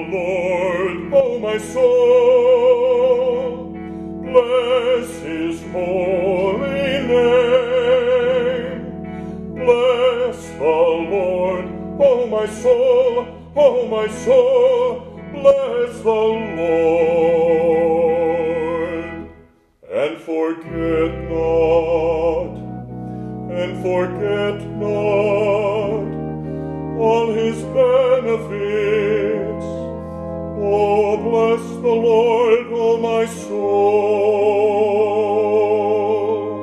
Lord, O my soul. Bless his holy name. Bless the Lord, O my soul, O my soul. Bless the Lord. And forget not all his benefits. Oh, bless the Lord, O my soul.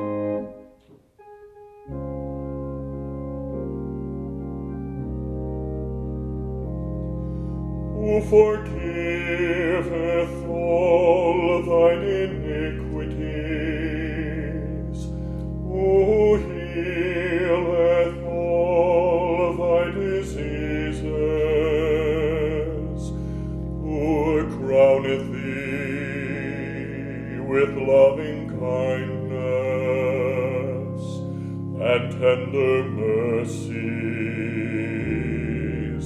Who forgiveth all thine iniquities, who healeth all thy diseases, who crowneth thee with loving kindness and tender mercies,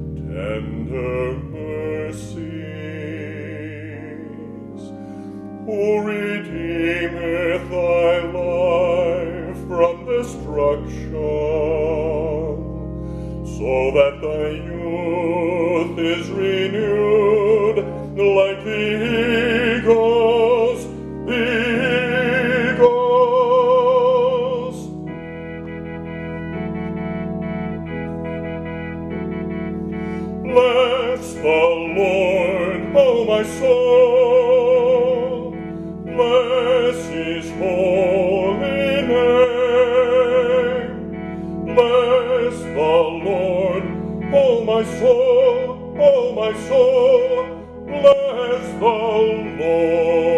who redeemeth thy life from destruction, so that thy youth is renewed like the eagles, Bless the Lord, O my soul. Bless his holy name. Bless the Lord, O my soul, O my soul. Bless the Lord.